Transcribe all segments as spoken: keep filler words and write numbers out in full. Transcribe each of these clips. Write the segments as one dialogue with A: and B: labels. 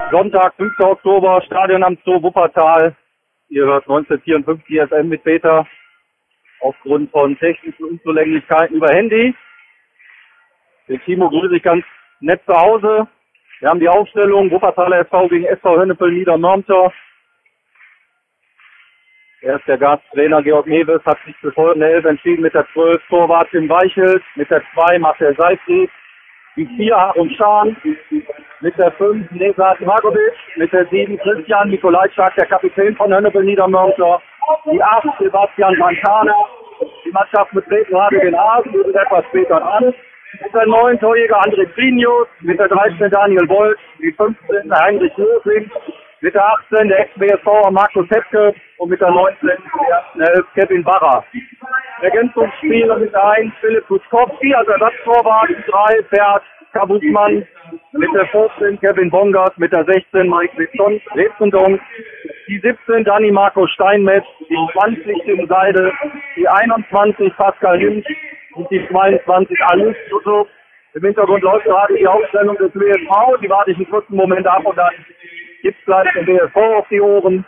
A: Sonntag, fünfter Oktober, Stadion am Zoo Wuppertal. Ihr hört neunzehnhundertvierundfünfzig F M mit Peter. Aufgrund von technischen Unzulänglichkeiten über Handy. Den Timo grüße ich ganz nett zu Hause. Wir haben die Aufstellung Wuppertaler S V gegen S V Hönnepel Niedermörmter. Er ist der Gasttrainer Georg Mewes, hat sich für folgende Elf entschieden mit der zwölf Torwart Tim Weichelt, mit der zwei Marcel Seifried, die vier Aaron Schahn, mit der fünf Nesat Magovic, mit der sieben Christian Nikolajczak, der Kapitän von Hönnepel Niedermörmter, die acht Sebastian Santana, die Mannschaft betreten gerade den Hasen, die sind etwas später an, mit der neun Torjäger André Trinius, mit der dreizehn Daniel Wolf, die fünfzehn Heinrich Losing, mit der achtzehn der Ex-B S V Markus Hepke und mit der neunzehn der ersten elf Kevin Barra. Ergänzungsspieler mit der eins Philipp Guskowski, also Ersatztorwart, die drei Bert Kabusmann, mit der vierzehn Kevin Bongard, mit der sechzehn Mike Lebsendong, die siebzehn Dani Marco Steinmetz, die zwanzig Tim Seide, die einundzwanzig Pascal Hinz und die zweiundzwanzig Alice Yusuf. Im Hintergrund läuft gerade die Aufstellung des W S V, die warte ich einen kurzen Moment ab und dann gibt's gleich den W S V auf die Ohren.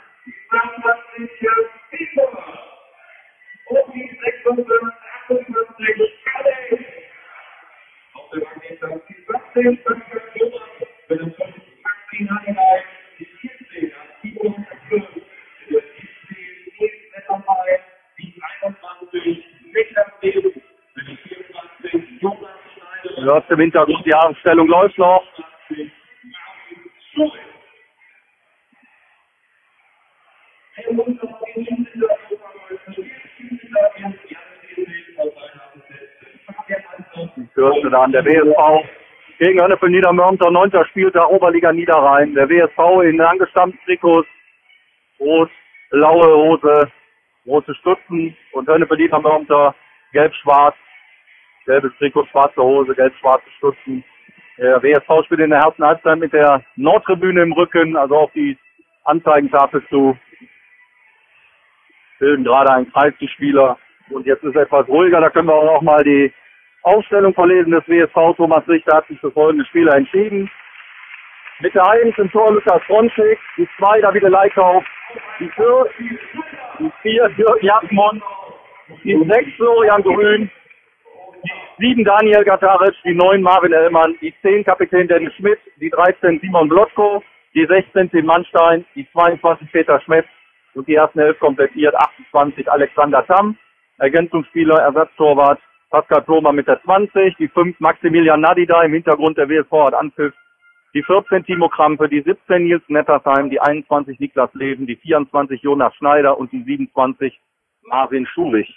A: Du hörst im Hintergrund, die Aufstellung läuft noch. Hörst du da an der W S V gegen Hönnepel Niedermörmter, neunter Spieltag Oberliga Niederrhein. Der W S V in angestammten Trikots, rot, blaue Hose, rote Stutzen und Hönnepel Niedermörmter gelb-schwarz, gelbes Trikot, schwarze Hose, gelb-schwarze Stutzen. Der W S V spielt in der ersten Halbzeit mit der Nordtribüne im Rücken, also auf die Anzeigentafel zu. Bilden gerade einen Kreis die Spieler und jetzt ist es etwas ruhiger, da können wir auch noch mal die Aufstellung verlesen des W S V. Thomas Richter hat sich für folgende Spieler entschieden. Mit der eins im Tor Lukas Fronschik, die zwei Davide Leikauf, die vier, die vier Dirk Jasmund, die sechs Florian Grün, die sieben Daniel Gataric, die neun Marvin Ellmann, die zehn Kapitän Dennis Schmidt, die dreizehn Simon Blotko, die sechzehn Tim Mannstein, die zweiundzwanzig Peter Schmetz und die ersten elf komplettiert achtundzwanzig Alexander Tamm. Ergänzungsspieler, Ersatztorwart Pascal Thoma mit der zwanzig, die fünf Maximilian Nadida, im Hintergrund der W S V hat Anpfiff, die vierzehn Timo Krampe, die siebzehn Nils Nettersheim, die einundzwanzig Niklas Leben, die vierundzwanzig Jonas Schneider und die siebenundzwanzig Marvin Schurich.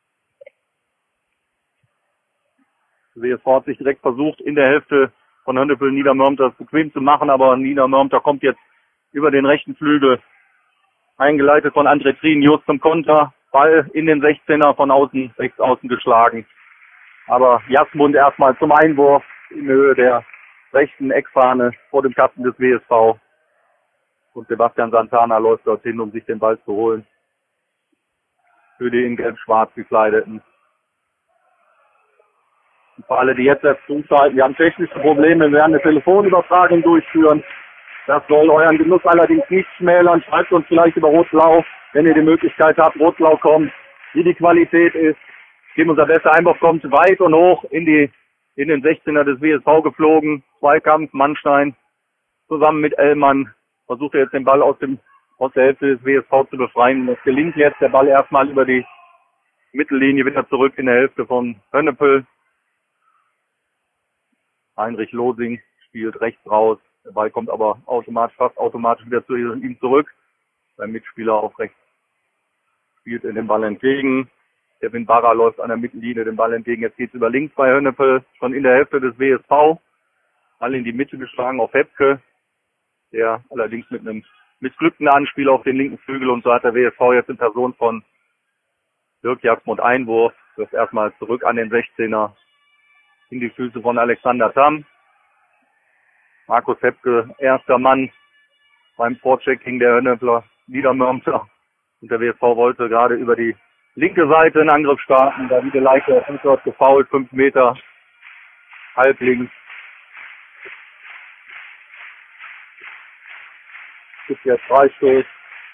A: Der W S V hat sich direkt versucht, in der Hälfte von Hönnepel Niedermörmter das bequem zu machen, aber Niedermörmter kommt jetzt über den rechten Flügel, eingeleitet von André Trinius zum Konter, Ball in den sechzehner von außen, rechts außen geschlagen. Aber Jasmund erstmal zum Einwurf in Höhe der rechten Eckfahne vor dem Kasten des W S V. Und Sebastian Santana läuft dorthin, um sich den Ball zu holen. Für die in gelb-schwarz gekleideten. Und für alle, die jetzt erst zuschalten, wir haben technische Probleme, wir werden eine Telefonübertragung durchführen. Das soll euren Genuss allerdings nicht schmälern. Schreibt uns vielleicht über Rot-Blau, wenn ihr die Möglichkeit habt, Rot-Blau kommt, wie die Qualität ist. Team unser bester Einwurf kommt weit und hoch in die in den sechzehner des W S V geflogen. Zweikampf, Mannstein zusammen mit Ellmann versucht er jetzt den Ball aus dem aus der Hälfte des W S V zu befreien. Das gelingt jetzt, der Ball erstmal über die Mittellinie wieder zurück in der Hälfte von Hönnepel. Heinrich Losing spielt rechts raus. Der Ball kommt aber automatisch, fast automatisch wieder zu ihm zurück. Sein Mitspieler auf rechts spielt in den Ball entgegen. Kevin Barra läuft an der Mittellinie den Ball entgegen. Jetzt geht's über links bei Hönnepel, schon in der Hälfte des W S V. Ball in die Mitte geschlagen auf Hepke, der allerdings mit einem missglückten Anspiel auf den linken Flügel, und so hat der W S V jetzt in Person von Dirk Jasmund Einwurf. Wirft erstmal zurück an den sechzehner in die Füße von Alexander Tamm. Markus Hepke, erster Mann beim Vorchecking der Hönnepler Niedermörmter. Und der W S V wollte gerade über die linke Seite in Angriff starten. Davide Leikauf ist dort gefoult, fünf Meter halblinks. Es gibt jetzt Freistoß.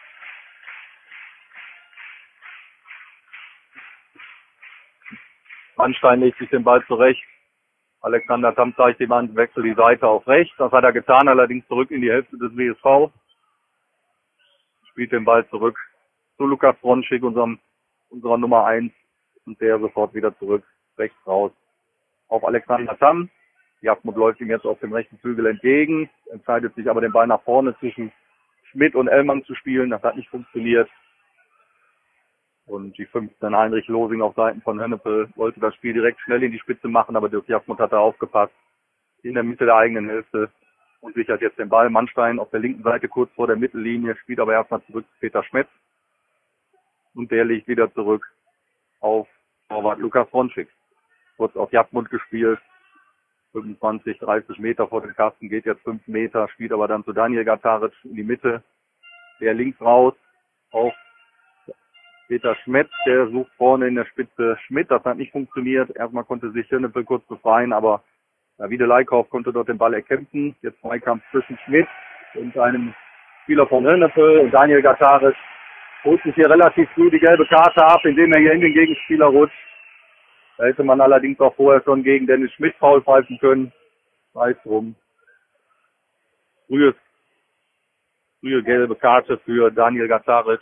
A: Mannstein legt sich den Ball zurecht. Alexander Tamm zeigt ihm an, wechselt die Seite auf rechts. Das hat er getan, allerdings zurück in die Hälfte des W S V. Spielt den Ball zurück zu Lukas Bronschik, unserem, unserer Nummer eins. Und der sofort wieder zurück, rechts raus auf Alexander Tamm. Jasmut läuft ihm jetzt auf dem rechten Flügel entgegen, entscheidet sich aber den Ball nach vorne zwischen Schmidt und Ellmann zu spielen. Das hat nicht funktioniert. Und die fünfzehn Heinrich Losing auf Seiten von Hönnepel wollte das Spiel direkt schnell in die Spitze machen, aber Dirk Jasmut hat da aufgepasst. In der Mitte der eigenen Hälfte und sichert jetzt den Ball. Mannstein auf der linken Seite kurz vor der Mittellinie, spielt aber erstmal zurück zu Peter Schmetz. Und der legt wieder zurück auf Torwart Lukas Bronschik. Kurz auf Jasmut gespielt. fünfundzwanzig, dreißig Meter vor dem Kasten, geht jetzt fünf Meter, spielt aber dann zu Daniel Gataric in die Mitte. Der links raus auf Peter Schmetz, der sucht vorne in der Spitze Schmidt, das hat nicht funktioniert. Erstmal konnte sich Hönnepel kurz befreien, aber Davide Leikauf konnte dort den Ball erkämpfen. Jetzt Zweikampf zwischen Schmidt und einem Spieler von Hönnepel und Daniel Gataric holt sich hier relativ früh die gelbe Karte ab, indem er hier in den Gegenspieler rutscht. Da hätte man allerdings auch vorher schon gegen Dennis Schmidt Foul pfeifen können. Weiß drum. Frühe, frühe gelbe Karte für Daniel Gataric.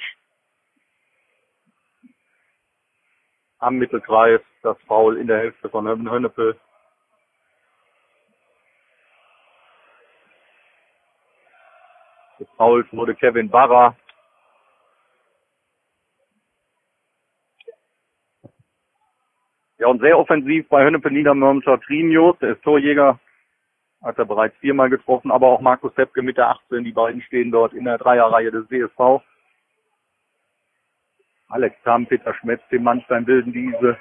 A: Am Mittelkreis das Foul in der Hälfte von Hönnepel. Gefoult wurde Kevin Barra. Ja, und sehr offensiv bei Hönnepel Niedermörmscher Trinius. Der ist Torjäger, hat er bereits viermal getroffen, aber auch Markus Seppke mit der achtzehn. Die beiden stehen dort in der Dreierreihe des W S V. Alex Tamm, Peter Schmetz, Tim Mannstein bilden diese.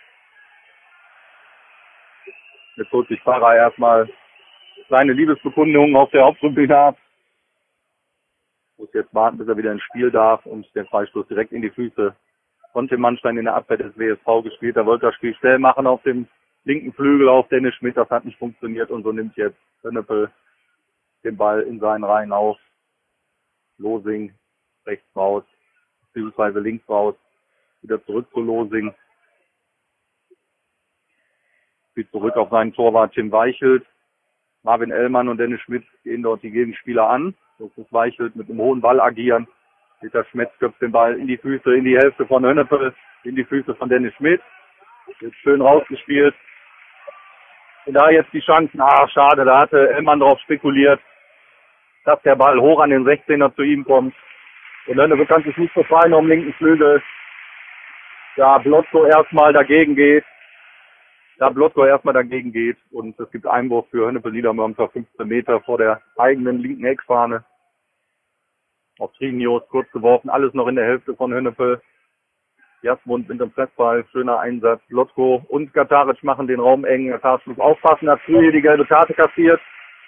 A: Jetzt holt sich Barra erstmal seine Liebesbekundung auf der Haupttribüne ab. Muss jetzt warten, bis er wieder ins Spiel darf und den Freistoß direkt in die Füße von Tim Mannstein in der Abwehr des W S V gespielt. Er wollte das Spiel schnell machen auf dem linken Flügel auf Dennis Schmidt. Das hat nicht funktioniert und so nimmt jetzt Hönnepel den Ball in seinen Reihen auf. Losing rechts raus, beziehungsweise links raus. Wieder zurück zu Losing. Spielt zurück auf seinen Torwart Tim Weichelt. Marvin Ellmann und Dennis Schmidt gehen dort die Gegenspieler an. So muss Weichelt mit einem hohen Ball agieren. Peter Schmetz köpft den Ball in die Füße, in die Hälfte von Hönnepel, in die Füße von Dennis Schmidt. Jetzt schön rausgespielt. Und da jetzt die Chancen, ah, schade, da hatte Ellmann drauf spekuliert, dass der Ball hoch an den sechzehner zu ihm kommt. Und Hönnepel kann sich nicht befreien am linken Flügel. Da Blotko erstmal dagegen geht. Da Blotko erstmal dagegen geht. Und es gibt Einwurf für Hönnepel Niedermörmscher fünfzehn Meter vor der eigenen linken Eckfahne. Auf Trinius, kurz geworfen, alles noch in der Hälfte von Hönnepel. Jasmund mit dem Pressball, schöner Einsatz. Blotko und Gataric machen den Raum eng. Gataric muss aufpassen, hat früh die gelbe Karte kassiert.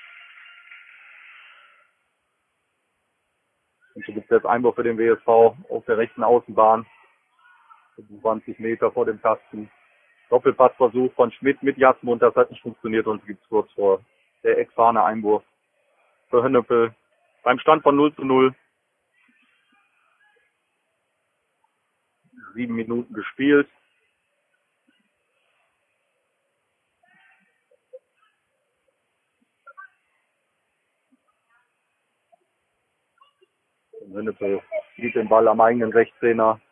A: Und so gibt es jetzt Einwurf für den W S V auf der rechten Außenbahn. fünfundzwanzig Meter vor dem Kasten. Doppelpassversuch von Schmidt mit Jasmund, das hat nicht funktioniert und es gibt kurz vor der Eckfahne Einwurf für Hönnepel. Beim Stand von null zu null. Sieben Minuten gespielt. Hönnepel spielt den Ball am eigenen Rechtszehner.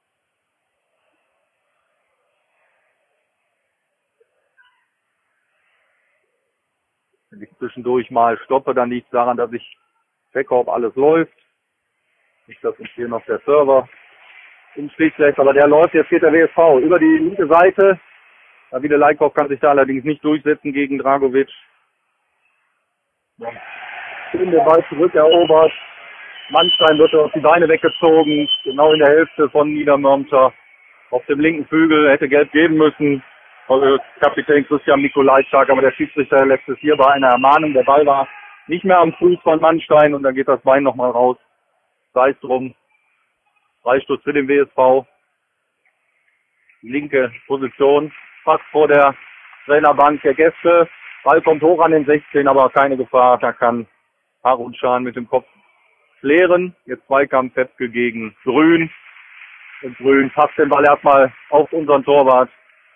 A: Wenn ich zwischendurch mal stoppe, dann liegt es daran, dass ich checke, ob alles läuft. Nicht, dass uns hier noch der Server im Stich lässt, aber der läuft. Jetzt geht der W S V über die linke Seite. Davide Leikauf kann sich da allerdings nicht durchsetzen gegen Dragovic. Ja. Schön den Ball zurückerobert. Mannstein wird auf die Beine weggezogen. Genau in der Hälfte von Niedermörmscher. Auf dem linken Flügel hätte gelb geben müssen. Also Kapitän Christian Mikolajczak, aber der Schiedsrichter lässt es hier bei einer Ermahnung. Der Ball war nicht mehr am Fuß von Mannstein und dann geht das Bein nochmal raus. Sei es drum. Freistoß für den W S V. Linke Position, fast vor der Trainerbank der Gäste. Ball kommt hoch an den sechzehn, aber keine Gefahr. Da kann Harun Schahn mit dem Kopf klären. Jetzt Zweikampf Fetzke gegen Grün. Und Grün passt den Ball erstmal auf unseren Torwart.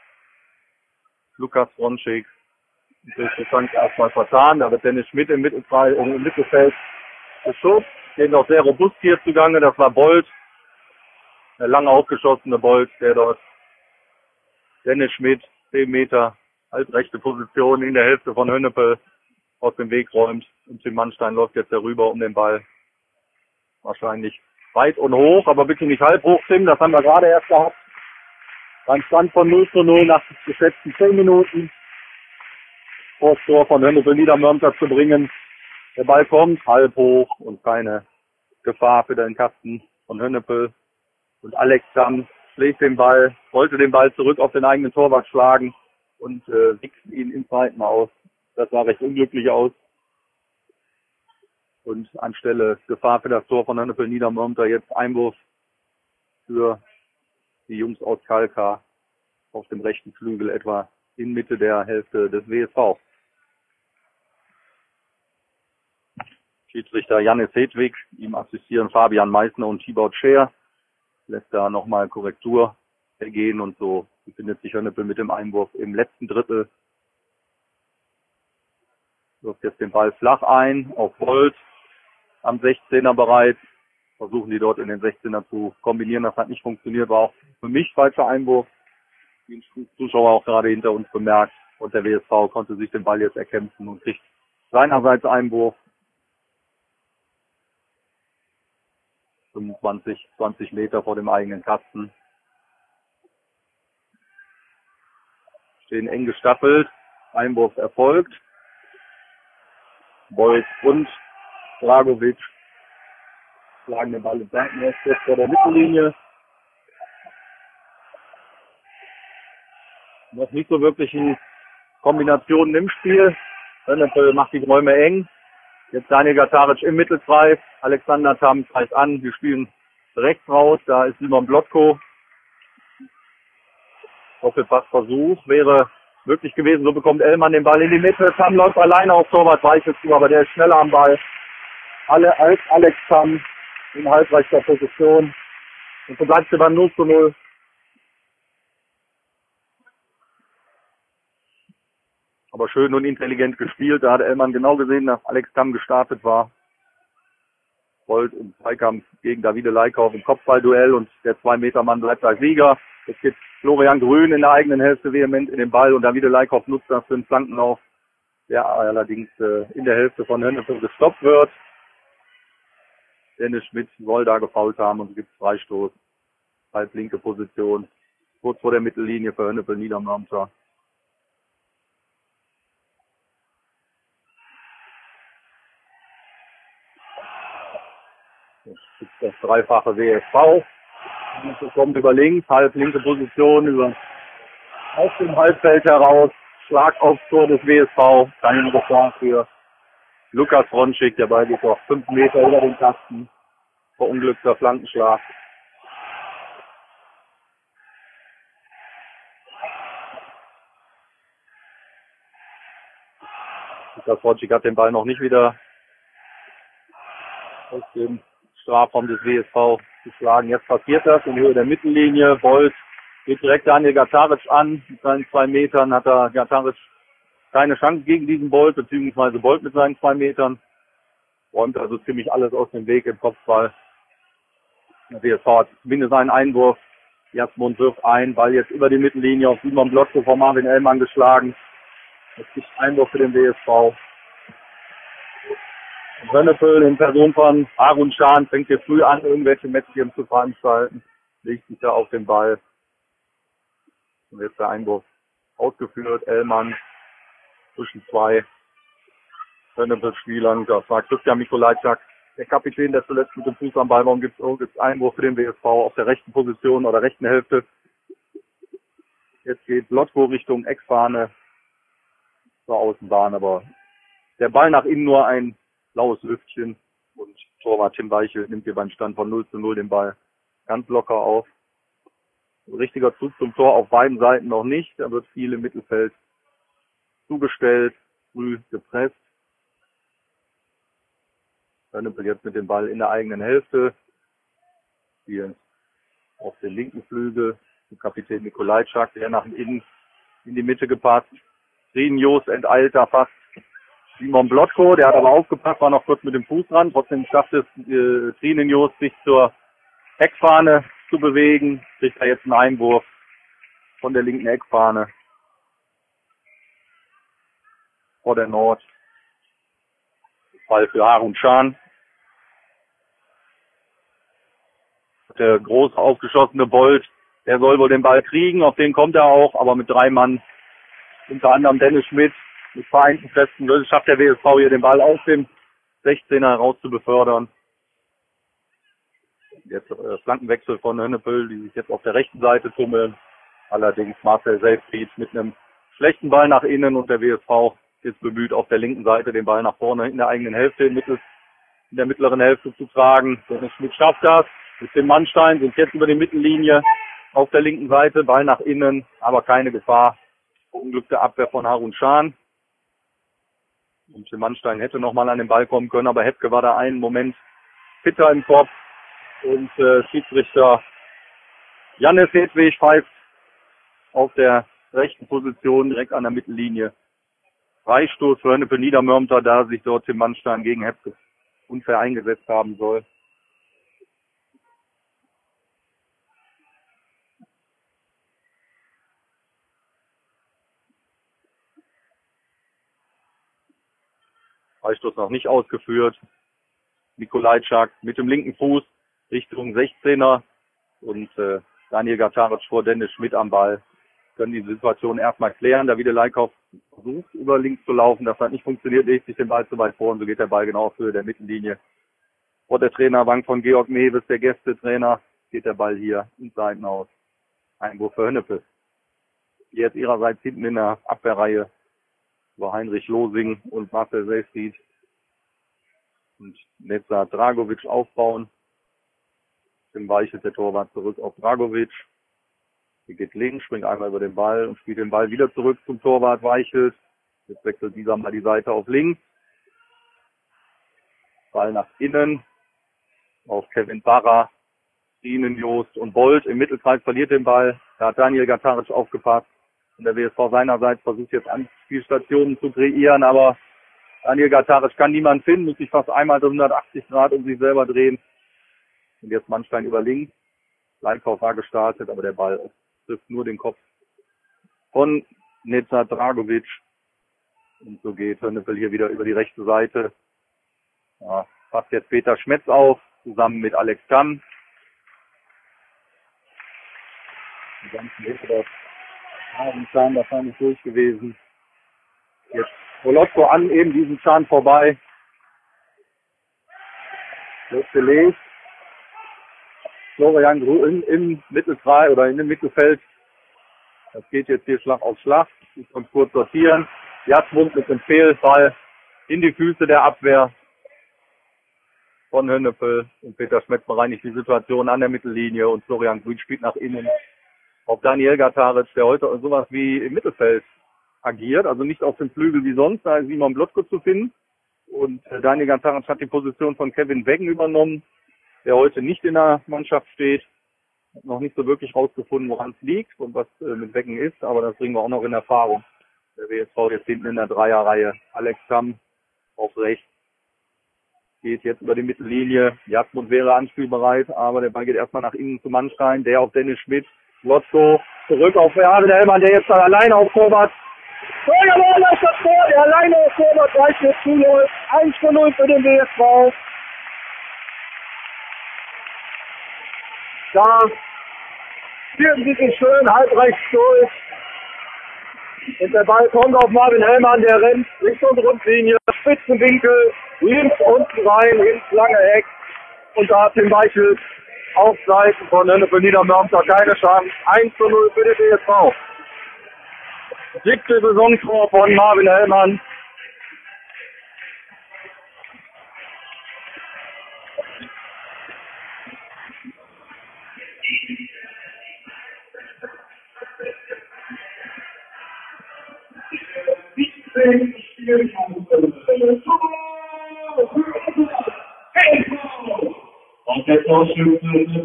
A: Lukas Fronschik. Durch die Chance erstmal vertan. Da wird Dennis Schmidt im, Mittelfeld, im Mittelfeld geschubst. Geht noch sehr robust hier zugange. Das war Bolt. Der lang aufgeschossene Bolt, der dort Dennis Schmidt, zehn Meter, halbrechte Position in der Hälfte von Hönnepel aus dem Weg räumt. Und Tim Mannstein läuft jetzt herüber um den Ball. Wahrscheinlich weit und hoch, aber bitte nicht halb hoch, Tim. Das haben wir gerade erst gehabt. Beim Stand von null zu null nach geschätzten zehn Minuten. Vor das Tor von Hönnepel Niedermörmter zu bringen. Der Ball kommt halb hoch und keine Gefahr für den Kasten von Hönnepel. Und Alex Damm schlägt den Ball, wollte den Ball zurück auf den eigenen Torwart schlagen und äh, wichst ihn im zweiten aus. Das sah recht unglücklich aus. Und anstelle Gefahr für das Tor von Hönnepel Niedermörmter jetzt Einwurf für die Jungs aus Kalkar auf dem rechten Flügel, etwa in Mitte der Hälfte des W S V. Schiedsrichter Jannis Hedwig, ihm assistieren Fabian Meissner und Thibaut Scher. Lässt da nochmal Korrektur ergehen und so befindet sich Hönnepel mit dem Einwurf im letzten Drittel. Wirft jetzt den Ball flach ein auf Bolt am sechzehner bereits. Versuchen die dort in den sechzehner zu kombinieren. Das hat nicht funktioniert, war auch für mich falscher Einwurf. Die Zuschauer auch gerade hinter uns bemerkt. Und der W S V konnte sich den Ball jetzt erkämpfen und kriegt seinerseits Einwurf. fünfundzwanzig, zwanzig Meter vor dem eigenen Kasten. Stehen eng gestaffelt. Einwurf erfolgt. Bolt und Dragovic schlagen den Ball ins Seitennetz vor der Mittellinie. Noch nicht so wirklichen Kombinationen im Spiel. Hönnepel macht die Räume eng. Jetzt Daniel Gataric im Mittelkreis. Alexander Tam zeigt an. Wir spielen rechts raus. Da ist Simon Blotko. Doppelpassversuch wäre möglich gewesen. So bekommt Ellmann den Ball in die Mitte. Tam läuft alleine auf Torwart Weichel zu, aber der ist schneller am Ball. Alle als Alex Tam in halbrechter Position. Und so bleibt sie beim null zu null. Aber schön und intelligent gespielt. Da hat Ellmann genau gesehen, dass Alex Tam gestartet war. Bolt im Zweikampf gegen Davide Leikauf im Kopfballduell und der zwei-Meter-Mann bleibt als Sieger. Jetzt geht Florian Grün in der eigenen Hälfte vehement in den Ball und Davide Leikauf nutzt das für einen Flankenlauf, der allerdings äh, in der Hälfte von Hönnepel gestoppt wird. Dennis Schmidt soll da gefoult haben und es gibt Freistoß. Halb linke Position. Kurz vor der Mittellinie für Hönnepel Niedermörmter. Jetzt gibt das dreifache W S V. Das kommt über links, halb linke Position, über aus dem Halbfeld heraus. Schlag aufs Tor des W S V. Keine Gefahr für Lukas Fronschik. Der Ball geht doch fünf Meter über den Kasten. Verunglückter Flankenschlag. Lukas Fronschik hat den Ball noch nicht wieder aus dem Strafraum des W S V geschlagen. Jetzt passiert das in Höhe der Mittellinie. Bolt geht direkt Daniel Gataric an. Mit seinen zwei Metern hat er Gataric keine Chance gegen diesen Bolt, beziehungsweise Bolt mit seinen zwei Metern. Räumt also ziemlich alles aus dem Weg im Kopfball. Der W S V hat zumindest einen Einwurf. Jasmund wirft ein, Ball jetzt über die Mittellinie auf Simon Blotko von Marvin Ellmann geschlagen. Es gibt Einwurf für den W S V. Hönnepel in Person von Harun Schahn fängt hier früh an, irgendwelche Mätzchen zu veranstalten. Legt sich da auf den Ball. Und jetzt der Einwurf ausgeführt. Ellmann zwischen zwei Hönnepel-Spielern. Das war Christian Mikolajczak, der Kapitän, der zuletzt mit dem Fuß am Ball war. Und gibt es Einwurf für den W S V auf der rechten Position oder rechten Hälfte. Jetzt geht Blotko Richtung Eckfahne zur Außenbahn, aber der Ball nach innen nur ein blaues Lüftchen und Torwart Tim Weichel nimmt hier beim Stand von null zu null den Ball ganz locker auf. Ein richtiger Zug zum Tor auf beiden Seiten noch nicht. Da wird viel im Mittelfeld zugestellt, früh gepresst. Hörnepel jetzt mit dem Ball in der eigenen Hälfte. Hier auf den linken Flügel. Kapitän Nikolajczak, der nach innen in die Mitte gepasst. Trinjos enteilt da fast Simon Blotko, der hat aber aufgepasst, war noch kurz mit dem Fuß dran. Trotzdem schafft es äh, Trinjos, sich zur Eckfahne zu bewegen. Kriegt er jetzt einen Einwurf von der linken Eckfahne. Vor der Nord. Ball für Harun Can. Der groß aufgeschossene Bolt, der soll wohl den Ball kriegen, auf den kommt er auch, aber mit drei Mann, unter anderem Dennis Schmidt, mit vereinten Kräften, schafft der W S V hier den Ball aus dem sechzehner raus zu befördern. Jetzt äh, Flankenwechsel von Hörnepel, die sich jetzt auf der rechten Seite tummeln. Allerdings Marcel Selfried mit einem schlechten Ball nach innen und der W S V ist bemüht, auf der linken Seite den Ball nach vorne in der eigenen Hälfte, in, mittel, in der mittleren Hälfte zu tragen. Dennis Schmidt schafft das. Mit dem Mannstein sind jetzt über die Mittellinie auf der linken Seite, Ball nach innen, aber keine Gefahr. Unglückte Abwehr von Harun Can. Und Tim Mannstein hätte nochmal an den Ball kommen können, aber Hepke war da einen Moment fitter im Kopf. Und äh, Schiedsrichter Jannis Hedwig pfeift auf der rechten Position direkt an der Mittellinie. Freistoß für Hörnepel Niedermörmter, da sich dort Tim Mannstein gegen Hepke unfair eingesetzt haben soll. Freistoß noch nicht ausgeführt. Nikolajczak mit dem linken Fuß Richtung sechzehner und äh, Daniel Gataric vor Dennis Schmidt am Ball. Können die Situation erstmal klären. David Leikhoff versucht über links zu laufen. Das hat nicht funktioniert, legt sich den Ball zu weit vor und so geht der Ball genau auf Höhe der Mittellinie. Vor der Trainerbank von Georg Mewes, der Gästetrainer, geht der Ball hier ins Seitenhaus. Einwurf für Hörnepel. Jetzt ihrerseits hinten in der Abwehrreihe war Heinrich Losing und Marcel Selfried. Und Netza Dragovic aufbauen. Dann weichelt der Torwart zurück auf Dragovic. Er geht links, springt einmal über den Ball und spielt den Ball wieder zurück zum Torwart Weichelt. Jetzt wechselt dieser mal die Seite auf links. Ball nach innen auf Kevin Barra, Ihnen, Jost und Bolt. Im Mittelkreis verliert den Ball. Da hat Daniel Gataric aufgepasst. Und der W S V seinerseits versucht jetzt Anspielstationen zu kreieren, aber Daniel Gataric kann niemand finden, muss sich fast einmal hundertachtzig Grad um sich selber drehen. Und jetzt Mannstein über links. Leikhoff war gestartet, aber der Ball trifft nur den Kopf von Netza Dragovic. Und so geht Hörnepel hier wieder über die rechte Seite. Ja, passt jetzt Peter Schmetz auf, zusammen mit Alex Kann. Die ganzen Hilfe haben Zahn wahrscheinlich durch gewesen. Jetzt Volotko an, eben diesen Zahn vorbei. Wird gelegt. Florian Grün im Mittelfrei oder in dem Mittelfeld. Das geht jetzt hier Schlag auf Schlag. Ich kann kurz sortieren. Jasmund mit dem Fehlball in die Füße der Abwehr von Hörnepel. Und Peter Schmetz bereinigt die Situation an der Mittellinie und Florian Grün spielt nach innen auf Daniel Gataric, der heute sowas wie im Mittelfeld agiert. Also nicht auf dem Flügel wie sonst, da ist Simon Blotko zu finden. Und Daniel Gataric hat die Position von Kevin Weggen übernommen, der heute nicht in der Mannschaft steht. Hat noch nicht so wirklich rausgefunden, woran es liegt und was äh, mit Weggen ist, aber das bringen wir auch noch in Erfahrung. Der W S V jetzt hinten in der Dreierreihe. Alex Kamm auf rechts. Geht jetzt über die Mittellinie. Jasmund wäre anspielbereit, aber der Ball geht erstmal nach innen zu Mannstein, der auf Dennis Schmidt. Lotto zurück auf David Hellmann, der jetzt dann alleine auf Torwart. So, jawohl, das ist das Tor, der alleine auf Torwart reicht jetzt zuläuft. eins zu null für den W S V. Da führen sie sich schön halb rechts durch. Und der Ball kommt auf Marvin Hellmann, der rennt Richtung Grundlinie, Spitzenwinkel, links unten rein, ins lange Eck. Und da hat Tim Weichelt auf Seiten von Hörnepel Niedermörmter keine Chance. eins zu null für den W S V. Siebte Saisontor von Marvin Hellmann. der Torschütze,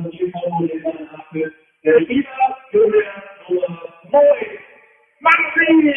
A: der Spieler für Nummer neun, Martin!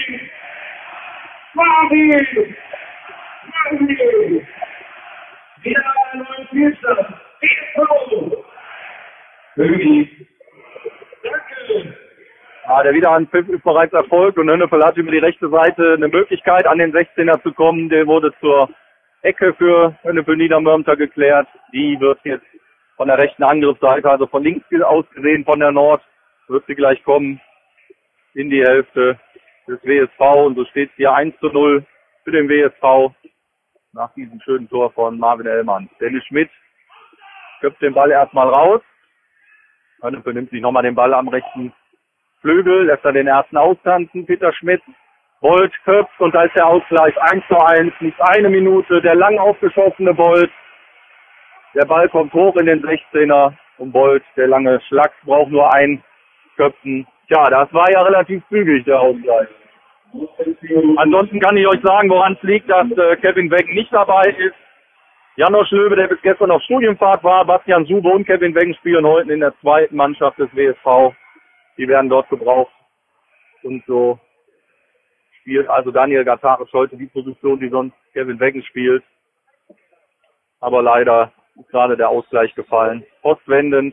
A: Martin! Martin! Wieder ein neuer Spielstand, T V! Högi! Danke! Ja, der Wiederanpfiff ist bereits erfolgt und Hönnefeld hat über die rechte Seite eine Möglichkeit, an den sechzehner zu kommen. Der wurde zur Ecke für Hönnefeld Niedermörmter geklärt. Die wird jetzt von der rechten Angriffsseite, also von links aus gesehen, von der Nord, wird sie gleich kommen in die Hälfte des W S V. Und so steht es hier eins zu null für den W S V nach diesem schönen Tor von Marvin Ellmann. Dennis Schmidt köpft den Ball erstmal raus. Hönnefeld nimmt sich nochmal den Ball am rechten Flügel, lässt er den ersten austanzen. Peter Schmidt, Bolt köpft und da ist der Ausgleich eins zu eins. Nicht eine Minute, der lang aufgeschossene Bolt. Der Ball kommt hoch in den sechzehner und Bolt, der lange Schlags, braucht nur ein Köpfen. Tja, das war ja relativ zügig, der Ausgleich. Ansonsten kann ich euch sagen, woran es liegt, dass äh, Kevin Weggen nicht dabei ist. Janosch Löwe, der bis gestern auf Studienfahrt war, Bastian Sube und Kevin Weggen spielen heute in der zweiten Mannschaft des W S V. Die werden dort gebraucht. Und so spielt also Daniel Gataric heute die Position, die sonst Kevin Weggen spielt. Aber leider ist gerade der Ausgleich gefallen. Postwendend.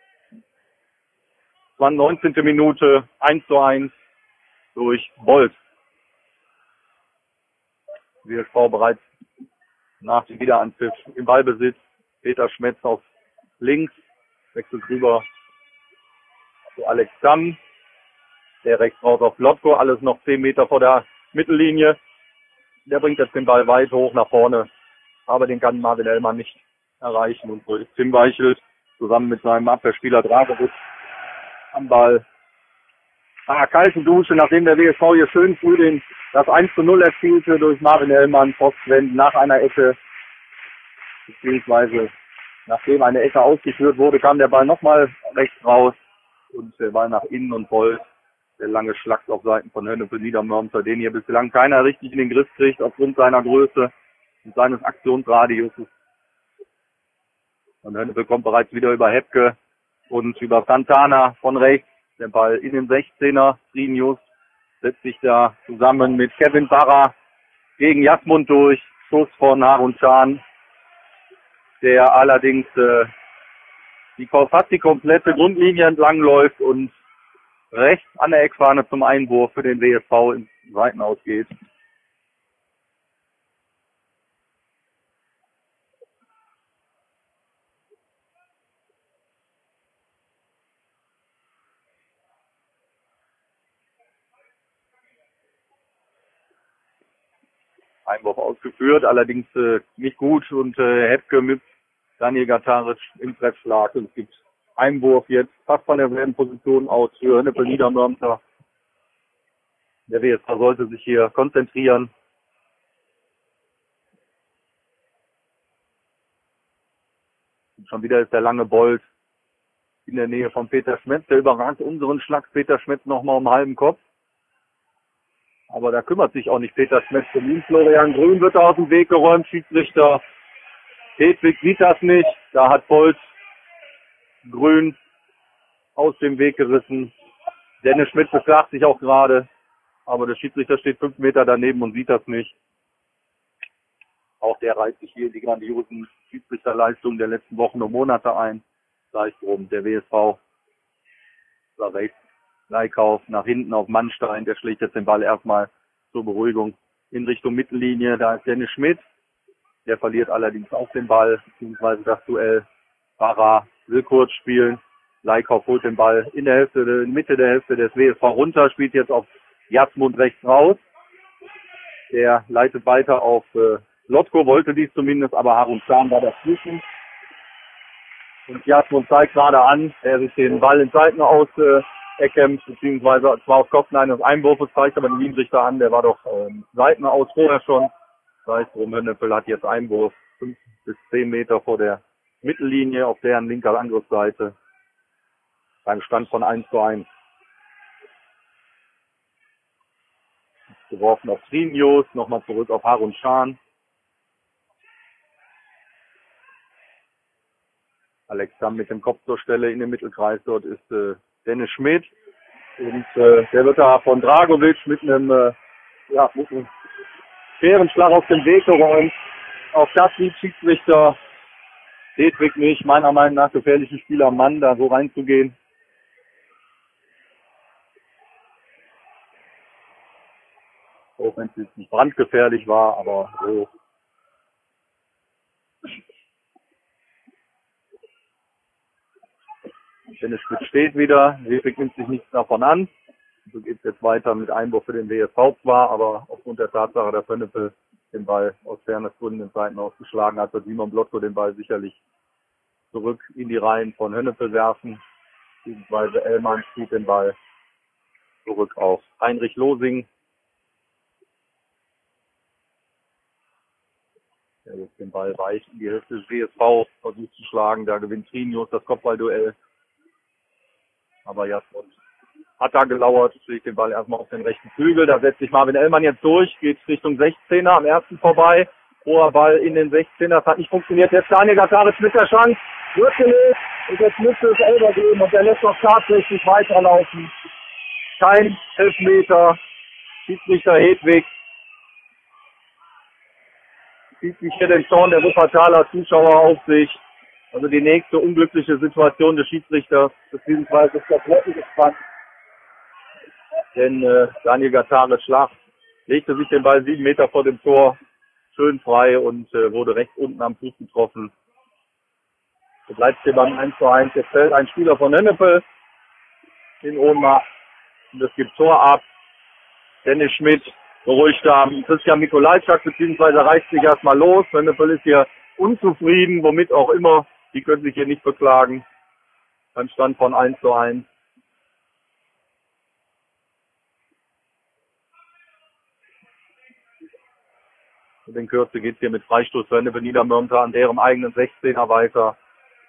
A: Es war neunzehnte Minute, eins zu eins durch Bolt. W S V bereits nach dem Wiederanpfiff im Ballbesitz. Peter Schmetz auf links, wechselt rüber zu Alex Damm. Der rechts raus auf Lotko, alles noch zehn Meter vor der Mittellinie. Der bringt jetzt den Ball weit hoch nach vorne, aber den kann Marvin Ellmann nicht erreichen. Und so ist Tim Weichelt zusammen mit seinem Abwehrspieler Dragovic am Ball. Ah, kalte Dusche, nachdem der W S V hier schön früh den, das eins zu null erzielte durch Marvin Ellmann, Postwend nach einer Ecke, beziehungsweise nachdem eine Ecke ausgeführt wurde, kam der Ball nochmal rechts raus und der Ball nach innen und Bolt. Der lange Schlags auf Seiten von Hönnefeld Niedermörmter, den hier bislang keiner richtig in den Griff kriegt, aufgrund seiner Größe und seines Aktionsradiuses. Und Hönnefeld kommt bereits wieder über Hepke und über Santana von rechts. Der Ball in den sechzehner. Trinius setzt sich da zusammen mit Kevin Barra gegen Jasmund durch. Schuss von Harun Can, der allerdings äh, die fast die komplette Grundlinie entlang läuft und rechts an der Eckfahne zum Einwurf für den W S V ins Seitenaus geht. Einwurf ausgeführt, allerdings äh, nicht gut und äh, Hepke mit Daniel Gataric im Treffschlag. Und es gibt Einwurf jetzt fast von derselben Position aus für Hönnefeld Niedermörmter. Der W S V sollte sich hier konzentrieren. Und schon wieder ist der lange Bolt in der Nähe von Peter Schmetz. Der überragt unseren Schlag Peter Schmetz nochmal um halben Kopf. Aber da kümmert sich auch nicht Peter Schmetz um ihn. Florian Grün wird aus dem Weg geräumt. Schiedsrichter Hedwig sieht das nicht. Da hat Bolt Grün aus dem Weg gerissen. Dennis Schmidt beklagt sich auch gerade. Aber der Schiedsrichter steht fünf Meter daneben und sieht das nicht. Auch der reiht sich hier in die grandiosen Schiedsrichterleistungen der letzten Wochen und Monate ein. Gleich drum der W S V. Da rechts Leikauf nach hinten auf Mannstein. Der schlägt jetzt den Ball erstmal zur Beruhigung in Richtung Mittellinie. Da ist Dennis Schmidt. Der verliert allerdings auch den Ball, beziehungsweise das Duell. Barra will kurz spielen. Leikauf holt den Ball in der Hälfte, in Mitte der Hälfte des W S V runter, spielt jetzt auf Jasmund rechts raus. Der leitet weiter auf äh, Lotko, wollte dies zumindest, aber Harun Can war dazwischen. Und Jasmund zeigt gerade an, er sich den Ball in Seiten aus äh, erkämpft, beziehungsweise zwar auf Kosten eines Einwurfes, zeigt aber den Linienrichter an, der war doch ähm, Seiten aus vorher schon. Das heißt, Hönnefeld hat jetzt Einwurf fünf bis zehn Meter vor der Mittellinie auf deren linker Angriffsseite beim Stand von eins zu eins. Geworfen auf Trinius, nochmal zurück auf Harun Can. Alex Damm mit dem Kopf zur Stelle in dem Mittelkreis. Dort ist äh, Dennis Schmidt. Und äh, der wird da von Dragovic mit einem, äh, ja, mit einem schweren Schlag auf den Weg geräumt. Auch das sieht Schiedsrichter Hedwig nicht, meiner Meinung nach gefährlichen Spieler am Mann, da so reinzugehen. Auch wenn es jetzt nicht brandgefährlich war, aber so. Dennis Schmidt steht wieder, Hedwig nimmt sich nichts davon an. So geht es jetzt weiter mit Einwurf für den W S V zwar, aber aufgrund der Tatsache, dass Hönnepel den Ball aus ferner Gründen in Seiten ausgeschlagen hat, wird Simon Blotko den Ball sicherlich zurück in die Reihen von Hönnepel werfen. Beziehungsweise Ellmann spielt den Ball zurück auf Heinrich Losing. Der jetzt den Ball weit in die Hälfte des W S V versucht zu schlagen. Da gewinnt Trinius das Kopfballduell. Aber Jasmund hat da gelauert, schlägt den Ball erstmal auf den rechten Flügel. Da setzt sich Marvin Ellmann jetzt durch, geht Richtung sechzehner, am ersten vorbei. Hoher Ball in den sechzehner, das hat nicht funktioniert. Jetzt Daniel Gataric mit der Chance, wird gelegt und jetzt müsste es Elber geben und der lässt doch tatsächlich weiterlaufen. Kein Elfmeter. Schiedsrichter Hedwig zieht sich hier den Zorn der Wuppertaler Zuschauer auf sich. Also die nächste unglückliche Situation des Schiedsrichters, beziehungsweise ist der Plätze gespannt. Denn äh, Daniel Gataric Schlag legte sich den Ball sieben Meter vor dem Tor schön frei und äh, wurde rechts unten am Fuß getroffen. So bleibt hier beim eins zu eins. Jetzt fällt ein Spieler von Hönnepel in Ohnmacht und es gibt Tor ab. Dennis Schmidt beruhigt da Christian Mikolajczak, beziehungsweise reißt sich erstmal los. Hönnepel ist hier unzufrieden, womit auch immer. Die können sich hier nicht beklagen. Ein Stand von eins zu eins. Und in Kürze geht es hier mit Freistoß für Hönnepel Niedermörnter an deren eigenen sechzehner weiter.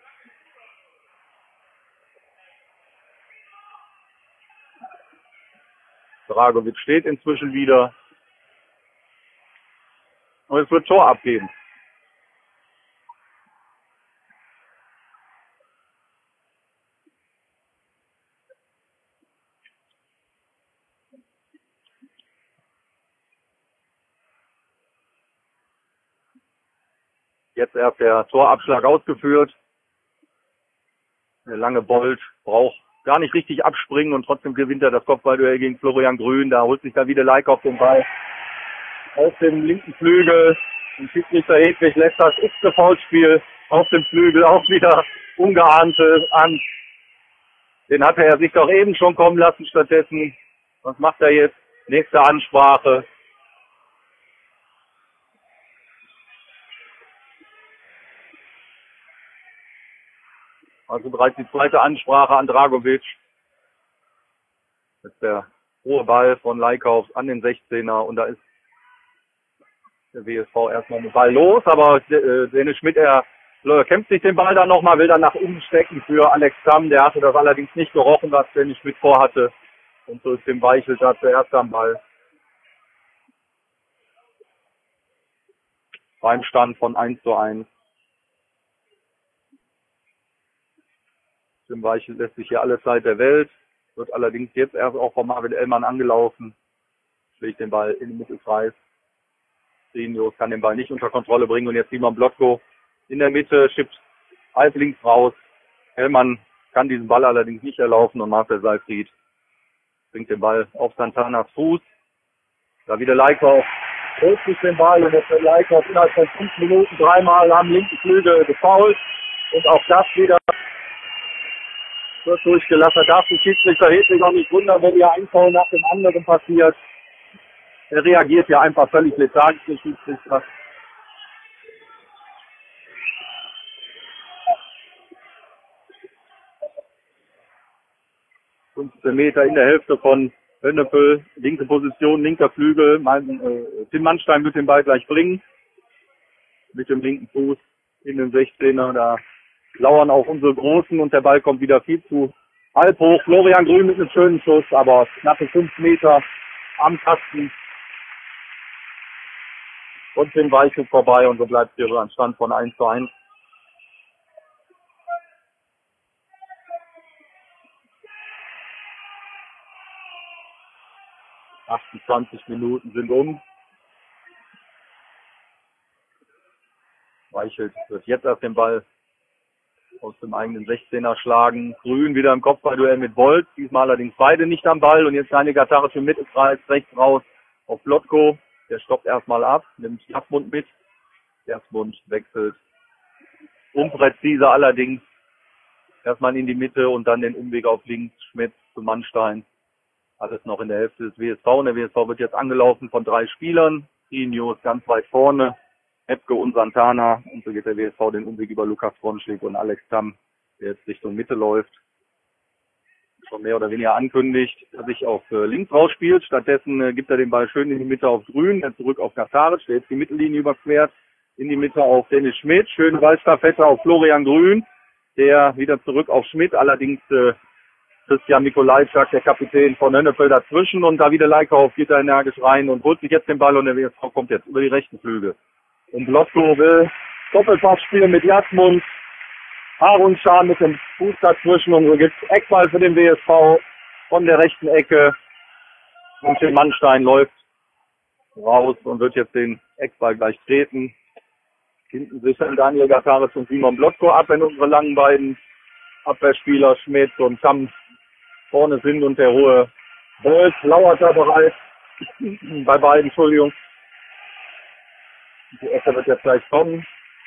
A: Dragovic steht inzwischen wieder. Und es wird Tor abgeben. Jetzt erst der Torabschlag ausgeführt. Der lange Bolt braucht gar nicht richtig abspringen und trotzdem gewinnt er das Kopfballduell gegen Florian Grün. Da holt sich da wieder Leikow den Ball auf dem linken Flügel. Und Schiedsrichter Hedwig lässt das x-te Foulspiel auf dem Flügel auch wieder ungeahnte an. Den hatte er sich doch eben schon kommen lassen stattdessen. Was macht er jetzt? Nächste Ansprache. Also bereits die zweite Ansprache an Dragovic. Jetzt der hohe Ball von Leikow an den sechzehner und da ist der W S V erstmal mit Ball los, aber äh, Dennis Schmidt, er äh, kämpft sich den Ball dann nochmal, will dann nach innen stecken für Alex Damm, der hatte das allerdings nicht gerochen, was Dennis Schmidt vorhatte und so ist dem Weichelt da zuerst am Ball. Beim Stand von eins zu eins. Tim Weichelt lässt sich hier alle Zeit der Welt, wird allerdings jetzt erst auch von Marvin Ellmann angelaufen, schlägt den Ball in den Mittelkreis. Trinius kann den Ball nicht unter Kontrolle bringen und jetzt Simon Blotko in der Mitte, schippt halb links raus. Ellmann kann diesen Ball allerdings nicht erlaufen und Marcel Seifried bringt den Ball auf Santanas Fuß. Da wieder Leikow, holt sich den Ball und jetzt wird Leikow innerhalb von fünf Minuten dreimal am linken Flügel gefoult und auch das wieder wird durchgelassen. Da darf die Schiedsrichter Hedwig auch nicht wundern, wenn hier ein Foul nach dem anderen passiert. Er reagiert ja einfach völlig lethargisch, der Schiedsrichter. fünfzehn Meter in der Hälfte von Hönnepel, linke Position, linker Flügel. Mein, äh, Tim Mannstein wird den Ball gleich bringen. Mit dem linken Fuß in den sechzehner. Da lauern auch unsere Großen und der Ball kommt wieder viel zu halb hoch. Florian Grün mit einem schönen Schuss, aber knappe fünf Meter am Kasten. Und den Weichel vorbei und so bleibt hier ein Stand von eins zu eins. achtundzwanzig Minuten sind um. Weichelt wird jetzt erst den Ball aus dem eigenen sechzehner schlagen. Grün wieder im Kopfballduell mit Volt. Diesmal allerdings beide nicht am Ball. Und jetzt eine Gatare für Mittelkreis, rechts raus auf Blotko. Der stoppt erstmal ab, nimmt Jasmund mit. Jasmund wechselt unpräzise allerdings. Erstmal in die Mitte und dann den Umweg auf links. Schmidt zu Mannstein. Alles noch in der Hälfte des W S V. Und der W S V wird jetzt angelaufen von drei Spielern. Trinio ist ganz weit vorne. Epke und Santana. Und so geht der W S V den Umweg über Lukas Fronschlik und Alex Tamm, der jetzt Richtung Mitte läuft. Schon mehr oder weniger ankündigt, dass er sich auf äh, links rausspielt. Stattdessen äh, gibt er den Ball schön in die Mitte auf Grün, dann zurück auf Gataric, der jetzt die Mittellinie überquert. In die Mitte auf Dennis Schmidt. Schöne Ballstaffette auf Florian Grün. Der wieder zurück auf Schmidt. Allerdings äh, Christian Mikolajczak, der Kapitän von Hönnefeld, dazwischen. Und Davide Leikauf geht da energisch rein und holt sich jetzt den Ball. Und der W S V kommt jetzt über die rechten Flügel. Und Blotko will Doppelpass spielen mit Jasmund. Harun Schahn mit dem Fuß dazwischen. Und so gibt es Eckball für den W S V von der rechten Ecke. Und Tim Mannstein läuft raus und wird jetzt den Eckball gleich treten. Hinten sichern Daniel Gataric und Simon Blotko ab, wenn unsere langen beiden Abwehrspieler Schmidt und Tamm vorne sind und der hohe Bolt lauert da bereits bei beiden, Entschuldigung. Die Ecke wird jetzt gleich kommen.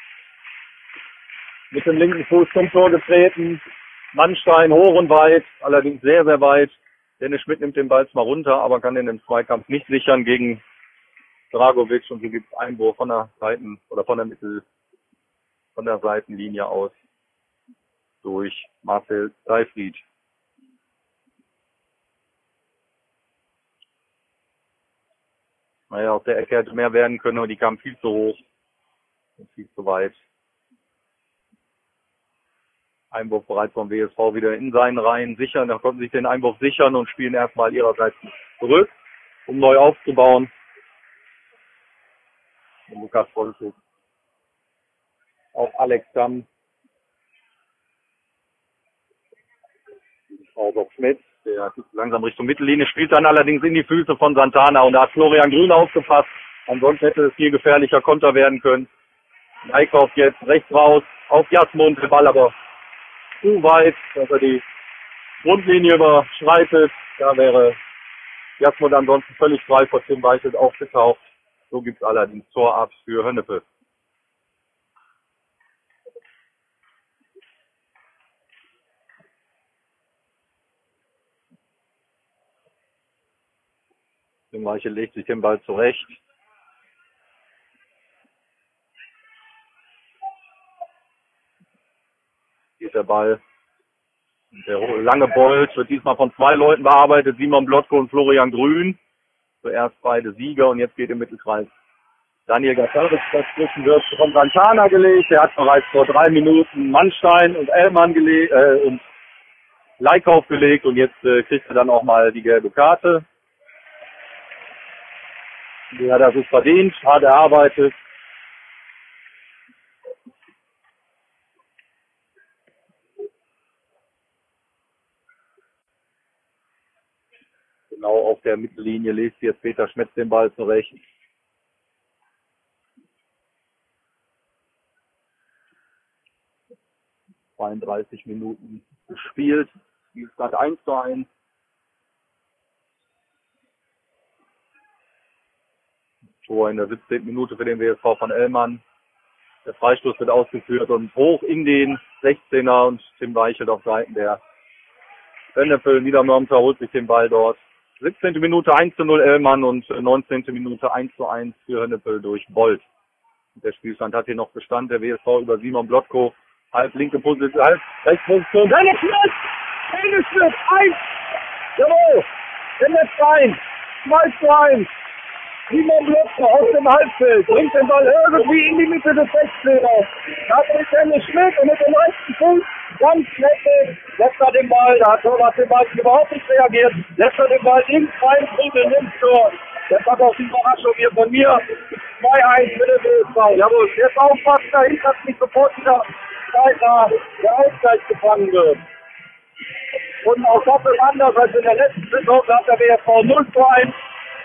A: Mit dem linken Fuß zum Tor getreten. Mannstein hoch und weit, allerdings sehr, sehr weit. Dennis Schmidt nimmt den Ball zwar runter, aber kann den im Zweikampf nicht sichern gegen Dragovic, und hier gibt es Einwurf von der Seiten oder von der Mittel, von der Seitenlinie aus durch Marcel Seyfried. Naja, auf der Ecke hätte mehr werden können, aber die kam viel zu hoch und viel zu weit. Einwurf bereits vom W S V wieder in seinen Reihen sichern. Da konnten sich den Einwurf sichern und spielen erstmal ihrerseits zurück, um neu aufzubauen. Und Lukas Fronschlik auf Alex Tamm. Auf Schmidt, der langsam Richtung Mittellinie, spielt dann allerdings in die Füße von Santana, und da hat Florian Grün aufgepasst. Ansonsten hätte es viel gefährlicher Konter werden können. Leikauf jetzt rechts raus auf Jasmund, der Ball aber zu weit, dass er die Grundlinie überschreitet. Da wäre Jasmund ansonsten völlig frei vor Tim Weichelt aufgetaucht. So gibt es allerdings Tor ab für Hönnefeld. Tim Weichelt legt sich den Ball zurecht. Geht der Ball. Der lange Bolt wird diesmal von zwei Leuten bearbeitet, Simon Blotko und Florian Grün. Zuerst beide Sieger, und jetzt geht im Mittelkreis Daniel Gataric dazwischen, wird von Santana gelegt. Der hat bereits vor drei Minuten Mannstein und Ellmann gelegt, äh, und Leikauf gelegt, und jetzt äh, kriegt er dann auch mal die gelbe Karte. Die hat er sich verdient, hart erarbeitet. Genau auf der Mittellinie legt jetzt Peter Schmetz den Ball zurecht. zweiunddreißig Minuten gespielt. Spielstand eins zu eins. Tor in der siebzehnten Minute für den W S V von Ellmann. Der Freistoß wird ausgeführt und hoch in den sechzehner, und Tim Weichelt auf Seiten der Hönnefeld. Niedermörmter holt sich den Ball dort. siebzehnte Minute eins zu null Ellmann und neunzehnte Minute eins zu eins für Hönnefeld durch Bolt. Der Spielstand hat hier noch Bestand. Der W S V über Simon Blotko. Halb linke Position, halb rechts Position. Dennis Schmidt! Dennis Schmidt! Eins! Jawohl! Dennis rein! zwei zu eins! Simon Blotko aus dem Halbfeld bringt den Ball irgendwie in die Mitte des sechzehners. Da ist Dennis Schmidt, und mit dem rechten Fuß ganz schnell lässt er den Ball. Da hat Torwart den Ball überhaupt nicht reagiert. Lässt er den Ball links rein, prügeln ins Tor. Das hat auch die Überraschung hier von mir. zwei eins für den W S V. Jawohl, jetzt aufpassen, dahinter hat nicht sofort wieder weiter der Ausgleich gefangen wird. Und auch doppelt anders als in der letzten Saison, da hat der W S V null zu eins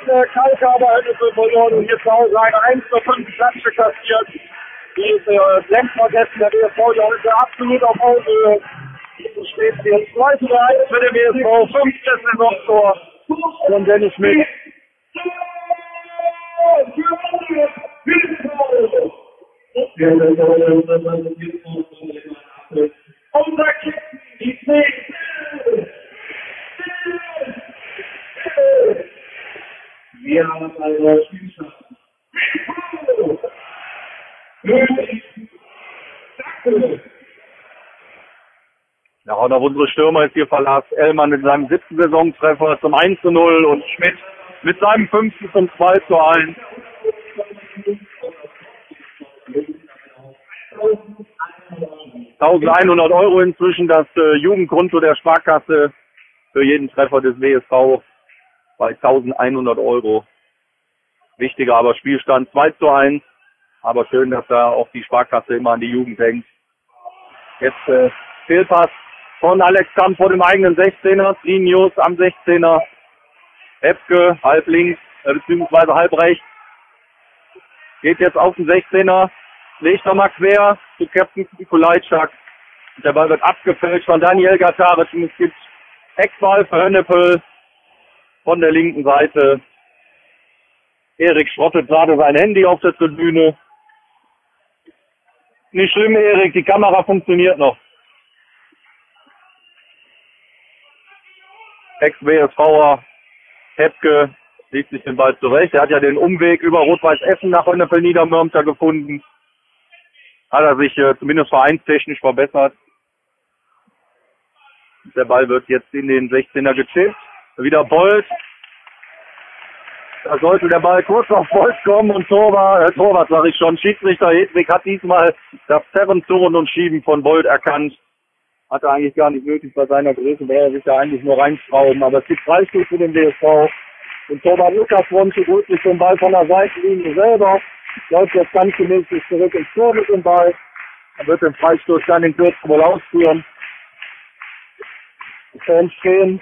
A: äh, Kalkaber Hennepel verloren und jetzt auch eine eins zu fünf Klatsche kassiert. Die ist äh, längst vergessen, der W S V, der ist absolut auf Augenhöhe. So steht hier zwei zu eins für den W S V, fünftes Saisontor von Dennis Schmidt. Unser Kippen, die zehn. Wir haben eine Spielstand. Ja, und auf unsere Stürmer ist hier Verlass. Ellmann mit seinem siebten Saisontreffer zum eins zu null und Schmidt mit seinem fünften zum zwei zu eins. eintausendeinhundert Euro inzwischen das äh, Jugendkonto der Sparkasse für jeden Treffer des W S V bei eintausendeinhundert Euro. Wichtiger aber Spielstand zwei zu eins. Aber schön, dass da auch die Sparkasse immer an die Jugend hängt. Jetzt äh, Fehlpass von Alex Kamp vor dem eigenen sechzehner. Trinius am sechzehner. Epke halb links, äh, beziehungsweise halb rechts. Geht jetzt auf den sechzehner. Legt nochmal quer zu Captain Kulajczak. Der Ball wird abgefälscht von Daniel Gataric und es gibt Eckball für Hennepel von der linken Seite. Erik schrottet gerade sein Handy auf der Tribüne. Nicht schlimm, Erik, die Kamera funktioniert noch. Ex-W S V'er Hepke legt sich den Ball zurecht. Er hat ja den Umweg über Rot-Weiß Essen nach Hennepel Niedermörmter gefunden. Hat er sich äh, zumindest vereinstechnisch verbessert. Der Ball wird jetzt in den sechzehner gechippt. Wieder Bolt. Da sollte der Ball kurz auf Bolt kommen und Torwart, äh, Torwart sag ich schon, Schiedsrichter Hedwig hat diesmal das Zerren und Schieben von Bolt erkannt. Hat er eigentlich gar nicht nötig bei seiner Größe, wäre er sich da eigentlich nur reinschrauben. Aber es gibt Freistoß für den W S V. Und Torwart Lukas Wonsch holt sich den Ball von der Seitenlinie selber. Läuft jetzt ganz gemächlich zurück ins Tor mit dem Ball. Er wird den Freistoß dann in Kürze wohl ausführen. Die Fans stehen.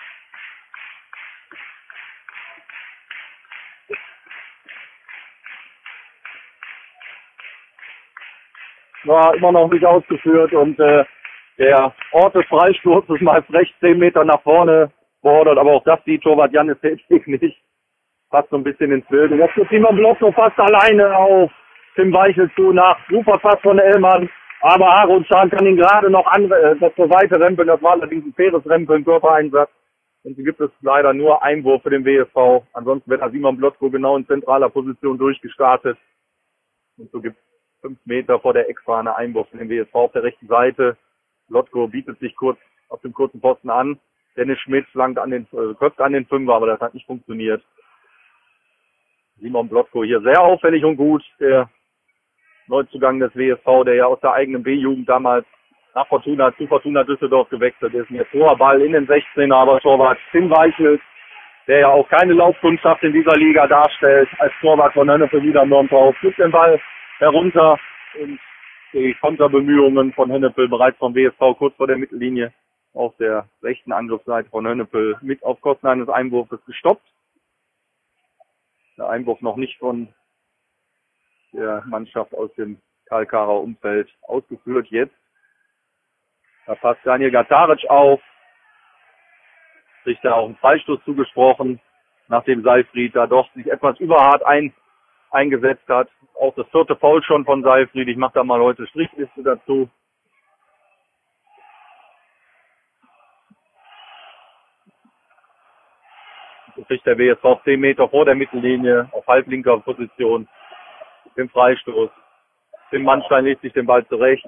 A: War immer noch nicht ausgeführt und äh, der Ort des Freistoßes mal frech zehn Meter nach vorne fordert, aber auch das sieht Torwart Jannis Hedwig nicht. Passt so ein bisschen ins Bild. Und jetzt ist Simon Block so fast alleine auf Tim Weichel zu nach super Pass von Ellmann. Aber Aaron Schahn kann ihn gerade noch an, äh, zur Seite rempeln. Das war allerdings ein faires Rempeln, Körpereinsatz. Und so gibt es leider nur Einwurf für den W S V. Ansonsten wird Simon Blotko genau in zentraler Position durchgestartet. Und so gibt es fünf Meter vor der Eckfahne Einwurf für den W S V auf der rechten Seite. Blotko bietet sich kurz auf dem kurzen Posten an. Dennis Schmidt flankt an den, äh, köpft an den Fünfer, aber das hat nicht funktioniert. Simon Blotko hier sehr auffällig und gut. Der Neuzugang des W S V, der ja aus der eigenen B-Jugend damals nach Fortuna, zu Fortuna Düsseldorf gewechselt ist. Jetzt hoher Ball in den sechzehner, aber Torwart Tim Weichel, der ja auch keine Laufkundschaft in dieser Liga darstellt, als Torwart von Hennepel Niedermörmter, gibt den Ball herunter und die Konterbemühungen von Hennepel bereits vom W S V kurz vor der Mittellinie auf der rechten Angriffsseite von Hennepel mit auf Kosten eines Einwurfs gestoppt. Der Einwurf noch nicht von der Mannschaft aus dem Kalkarer Umfeld ausgeführt. Jetzt, da passt Daniel Gataric auf, sich da auch einen Freistoß zugesprochen, nachdem Seifried da doch sich etwas überhart ein, eingesetzt hat. Auch das vierte Foul schon von Seifried. Ich mache da mal heute Strichliste dazu. So kriegt der W S V zehn Meter vor der Mittellinie auf halblinker Position den Freistoß. Tim Mannstein legt sich den Ball zurecht.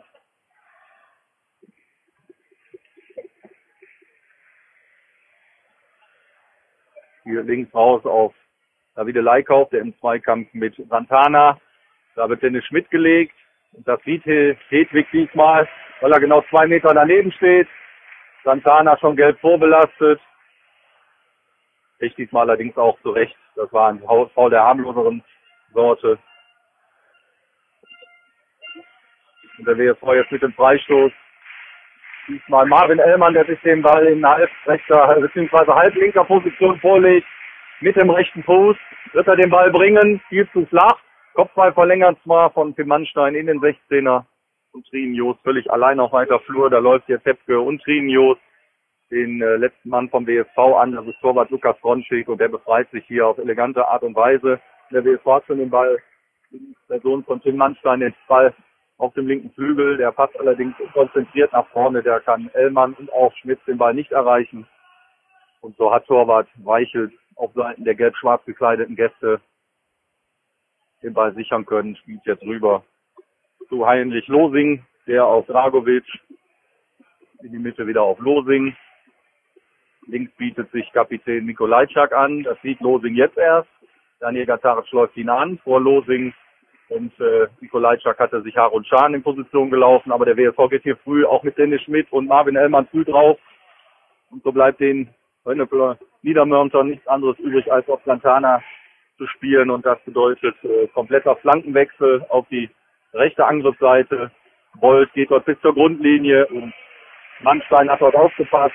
A: Hier links raus auf Davide Leikauf, der im Zweikampf mit Santana. Da wird Dennis Schmidt gelegt. Und das sieht Hedwig diesmal, weil er genau zwei Meter daneben steht. Santana schon gelb vorbelastet. Ich diesmal allerdings auch zurecht. Das war ein Foul der harmloseren Sorte. Und der W S V jetzt mit dem Freistoß. Diesmal Marvin Ellmann, der sich den Ball in halb rechter bzw. halb linker Position vorlegt. mit dem rechten Fuß wird er den Ball bringen, viel zu flach. Kopfball verlängert zwar von Tim Mannstein in den sechzehner und Trinius völlig allein auf weiter Flur. Da läuft jetzt Hepke und Trinius den äh, letzten Mann vom W S V an, das ist Torwart Lukas Fronschik, und der befreit sich hier auf elegante Art und Weise. Der W S V hat schon den Ball, der Sohn von Tim Mannstein, den Ball auf dem linken Flügel, der passt allerdings konzentriert nach vorne, der kann Ellmann und auch Schmitz den Ball nicht erreichen. Und so hat Torwart Weichelt auf Seiten der gelb-schwarz gekleideten Gäste den Ball sichern können, spielt jetzt rüber zu Heinrich Losing, der auf Dragovic, in die Mitte wieder auf Losing. Links bietet sich Kapitän Mikolajczak an, das sieht Losing jetzt erst. Daniel Gataric läuft ihn an vor Losing und äh, Mikolajczak hatte sich Harun Schahn in Position gelaufen, aber der W S V geht hier früh auch mit Dennis Schmidt und Marvin Ellmann früh drauf. Und so bleibt den Niedermörmter nichts anderes übrig, als auf Santana zu spielen, und das bedeutet äh, kompletter Flankenwechsel auf die rechte Angriffsseite. Bolt geht dort bis zur Grundlinie und Mannstein hat dort aufgepasst.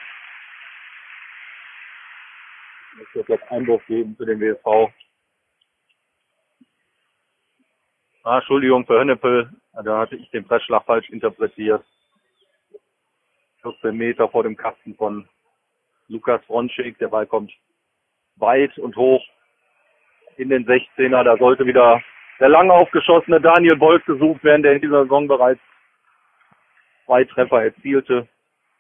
A: Es wird jetzt Einwurf geben für den W S V. Ah, Entschuldigung für Hönnepel, da hatte ich den Pressschlag falsch interpretiert. vierzehn Meter vor dem Kasten von Lukas Fronschik. Der Ball kommt weit und hoch in den sechzehner. Da sollte wieder der lang aufgeschossene Daniel Bolt gesucht werden, der in dieser Saison bereits zwei Treffer erzielte.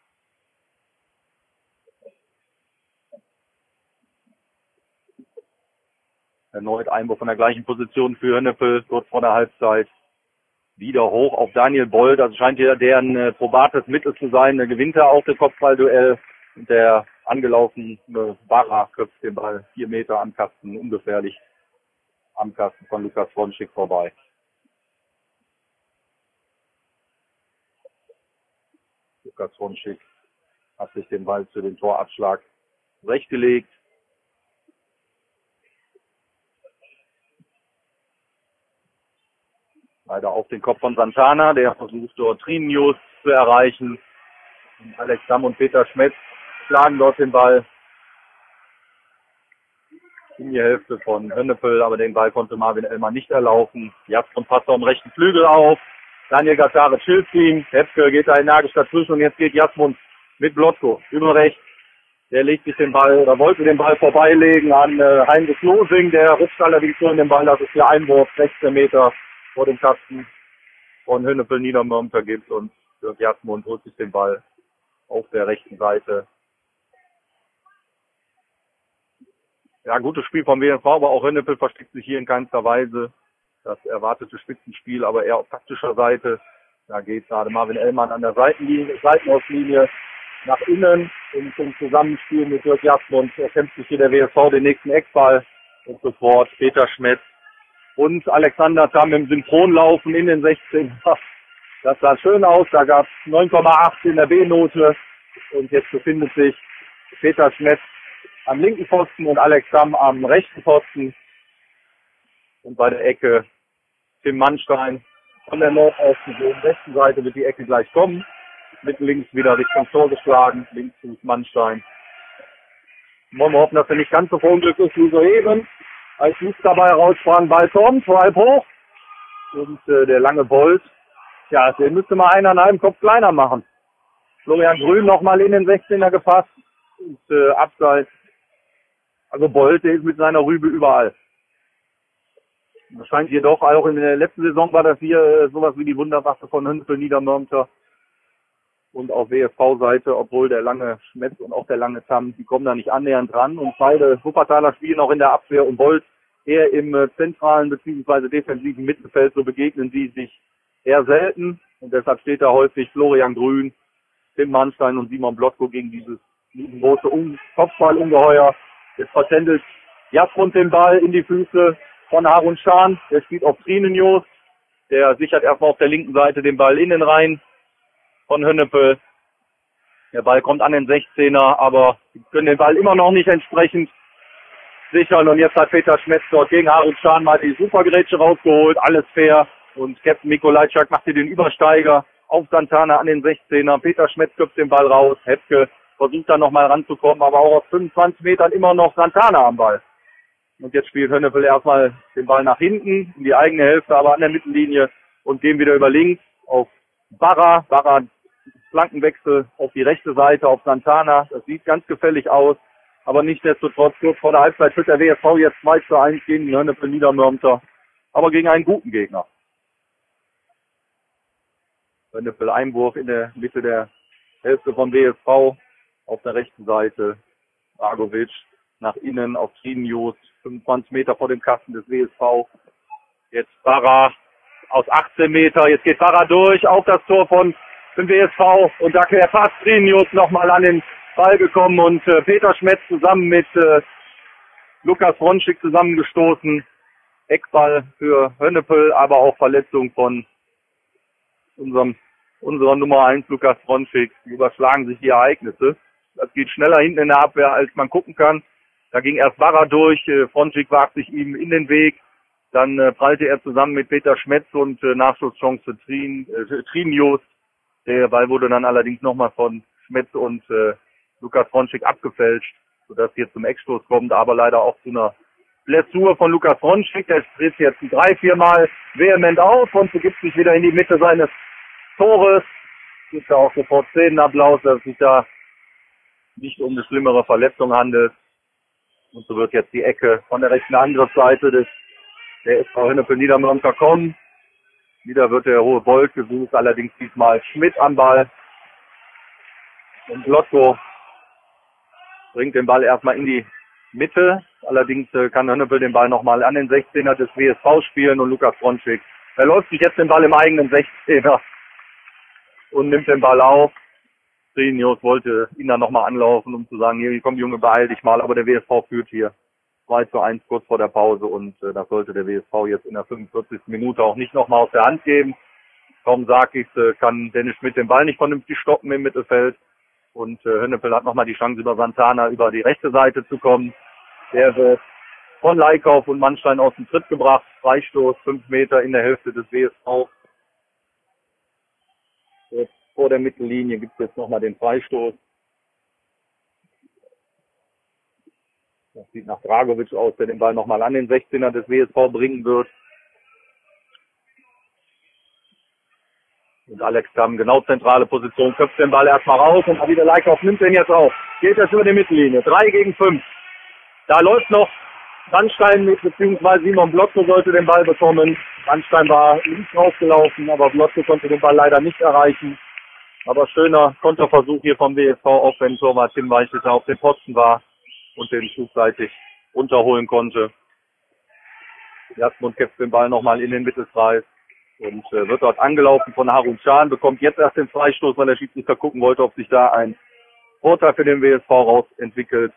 A: Erneut Einwurf von der gleichen Position für Hönnepel, kurz vor der Halbzeit. Wieder hoch auf Daniel Bolt, also scheint hier der ein äh, probates Mittel zu sein. Der gewinnt er auch das Kopfballduell. Und der angelaufene Barra köpft den Ball vier Meter am Kasten, ungefährlich am Kasten von Lukas Fronschik vorbei. Lukas Fronschik hat sich den Ball zu dem Torabschlag zurechtgelegt. Leider auf den Kopf von Santana, der versucht dort Trinius zu erreichen. Und Alex Damm und Peter Schmetz schlagen dort den Ball in die Hälfte von Hönnepel, aber den Ball konnte Marvin Ellmann nicht erlaufen. Jasper passt am rechten Flügel auf. Daniel Gataric hilft ihm. Hepke geht da energisch dazwischen und jetzt geht Jasmund mit Blotko über rechts. Der legt sich den Ball oder wollte den Ball vorbeilegen an äh, Heinrich Losing. Der rutscht allerdings so in den Ball, dass es hier Einwurf sechzehn Meter vor dem Kasten von Hönnepel Niedermörmter gibt, und Jörg Jasmund holt sich den Ball auf der rechten Seite. Ja, gutes Spiel vom W S V, aber auch Hönnepel versteckt sich hier in keinster Weise. Das erwartete Spitzenspiel, aber eher auf taktischer Seite. Da geht gerade Marvin Ellmann an der Seitenlinie, Seitenauslinie nach innen und zum Zusammenspiel mit Jörg Jasmund erkämpft sich hier der W S V den nächsten Eckball, und sofort Peter Schmetz und Alexander Tamm im Synchronlaufen in den sechzehn. Das sah schön aus, da gab es neun Komma acht in der B-Note, und jetzt befindet sich Peter Schmetz am linken Pfosten und Alex Tamm am rechten Pfosten. Und bei der Ecke Tim Mannstein von der Nordausgesehen rechten Seite wird die Ecke gleich kommen. Mit links wieder Richtung Tor geschlagen, links Fuß Mannstein. Wollen wir hoffen, dass er nicht ganz so verunglückt ist wie soeben. Als Fuß dabei raussprang, Ball kommt, vor halb hoch. Und äh, der lange Bolt, ja, den müsste mal einer an einem Kopf kleiner machen. Florian Grün nochmal in den sechzehner gepasst. Und äh, abseits. Also Bolt, der ist mit seiner Rübe überall. Das scheint jedoch, auch in der letzten Saison war das hier äh, sowas wie die Wunderwaffe von Hönnepel Niedermörmter. Und auf W S V-Seite, obwohl der lange Schmetz und auch der lange Tamm, die kommen da nicht annähernd dran. Und beide Wuppertaler spielen auch in der Abwehr, und Bolt eher im äh, zentralen bzw. defensiven Mittelfeld, so begegnen sie sich eher selten. Und deshalb steht da häufig Florian Grün, Tim Mannstein und Simon Blotko gegen dieses große Un- Kopfballungeheuer. Jetzt vertändelt Jasmund den Ball in die Füße von Harun Schahn. Der spielt auf Trinius. Der sichert erstmal auf der linken Seite den Ball innen rein von Hönnepel. Der Ball kommt an den sechzehner, aber sie können den Ball immer noch nicht entsprechend sichern. Und jetzt hat Peter Schmetz dort gegen Harun Schahn mal die Supergrätsche rausgeholt. Alles fair. Und Captain Mikolajczak macht hier den Übersteiger auf Santana an den sechzehner. Peter Schmetz köpft den Ball raus. Hepke versucht dann nochmal ranzukommen, aber auch auf fünfundzwanzig Metern immer noch Santana am Ball. Und jetzt spielt Hönnefel erstmal den Ball nach hinten, in die eigene Hälfte, aber an der Mittellinie und gehen wieder über links auf Barra. Barra Flankenwechsel auf die rechte Seite, auf Santana. Das sieht ganz gefällig aus. Aber nichtsdestotrotz, kurz vor der Halbzeit führt der W S V jetzt zwei zu eins gegen Hönnefel Niedermörmter. Aber gegen einen guten Gegner. Hönnefel Einwurf in der Mitte der Hälfte vom W S V. Auf der rechten Seite Dragovic nach innen auf Trinius, fünfundzwanzig Meter vor dem Kasten des W S V. Jetzt Barra aus achtzehn Meter, jetzt geht Barra durch auf das Tor von dem W S V und da wäre fast Trinius nochmal an den Ball gekommen und äh, Peter Schmetz zusammen mit äh, Lukas Fronschik zusammengestoßen. Eckball für Hönnefel, aber auch Verletzung von unserem unserer Nummer eins Lukas Fronschik. Überschlagen sich die Ereignisse. Das geht schneller hinten in der Abwehr, als man gucken kann. Da ging erst Barra durch, äh, Fronschik warf sich ihm in den Weg. Dann äh, prallte er zusammen mit Peter Schmetz und äh, Nachschusschance für Trin, äh, Trinius. Der Ball wurde dann allerdings nochmal von Schmetz und äh, Lukas Fronschik abgefälscht, sodass hier zum Eckstoß kommt, aber leider auch zu einer Blessur von Lukas Fronschik. Der tritt jetzt drei, viermal vehement auf und begibt sich wieder in die Mitte seines Tores. Gibt da auch sofort Szenenapplaus, dass es sich da nicht um eine schlimmere Verletzung handelt. Und so wird jetzt die Ecke von der rechten Angriffsseite des der S V Hönnefel Niedermörmter kommen. Wieder wird der hohe Bolt gesucht, allerdings diesmal Schmidt am Ball. Und Lotto bringt den Ball erstmal in die Mitte. Allerdings äh, kann Hönnefel den Ball nochmal an den sechzehner des W S V spielen und Lukas Fronschik. Er läuft sich jetzt den Ball im eigenen sechzehner und nimmt den Ball auf. Trinius wollte ihn dann nochmal anlaufen, um zu sagen, hier komm Junge, beeil dich mal, aber der W S V führt hier zwei zu eins kurz vor der Pause und äh, das sollte der W S V jetzt in der fünfundvierzigsten Minute auch nicht nochmal aus der Hand geben. Kaum sag ich's, äh, kann Dennis Schmidt den Ball nicht vernünftig stoppen im Mittelfeld und äh, Hönnefel hat nochmal die Chance, über Santana über die rechte Seite zu kommen. Der wird von Leikauf und Mannstein aus dem Tritt gebracht. Freistoß, fünf Meter in der Hälfte des W S V. Jetzt vor der Mittellinie gibt es jetzt nochmal den Freistoß. Das sieht nach Dragovic aus, der den Ball nochmal an den sechzehner des W S V bringen wird. Und Alex Damm, genau zentrale Position, köpft den Ball erstmal raus und Avide Leikauf nimmt den jetzt auf. Geht jetzt über die Mittellinie. drei gegen fünf. Da läuft noch Sandstein mit, beziehungsweise Simon Blotko sollte den Ball bekommen. Sandstein war links rausgelaufen, aber Blotko konnte den Ball leider nicht erreichen. Aber schöner Konterversuch hier vom W S V, auch wenn Torwart Tim Weichelscher auf dem Posten war und den fußseitig runterholen konnte. Jasmund kämpft den Ball nochmal in den Mittelkreis und äh, wird dort angelaufen von Harun Can, bekommt jetzt erst den Freistoß, weil der Schiedsrichter gucken wollte, ob sich da ein Vorteil für den W S V raus entwickelt.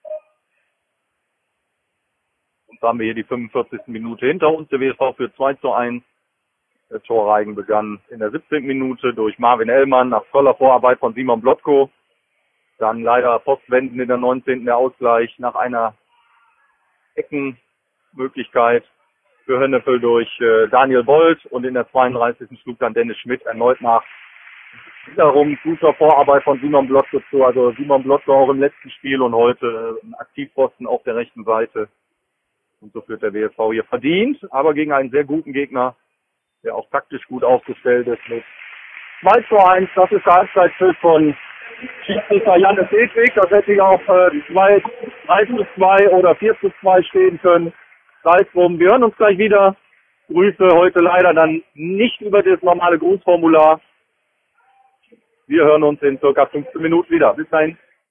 A: Und da haben wir hier die fünfundvierzigste Minute hinter uns. Der W S V führt zwei zu eins. Der Torreigen begann in der siebzehnten Minute durch Marvin Ellmann nach toller Vorarbeit von Simon Blotko. Dann leider Postwenden in der neunzehnten der Ausgleich nach einer Eckenmöglichkeit für Hönnefel durch äh, Daniel Bolt. Und in der zweiunddreißigsten schlug dann Dennis Schmidt erneut nach. Wiederum guter Vorarbeit von Simon Blotko zu. Also Simon Blotko auch im letzten Spiel und heute ein Aktivposten auf der rechten Seite. Und so führt der W S V hier verdient, aber gegen einen sehr guten Gegner, der auch taktisch gut aufgestellt ist mit zwei zu eins. Das ist der Halbzeitpfiff von Schiedsrichter Jannes Hedwig. Das hätte ja auch äh, drei zu zwei oder vier zu zwei stehen können. Sei es drum. Wir hören uns gleich wieder. Grüße heute leider dann nicht über das normale Grußformular. Wir hören uns in circa fünfzehn Minuten wieder. Bis dahin.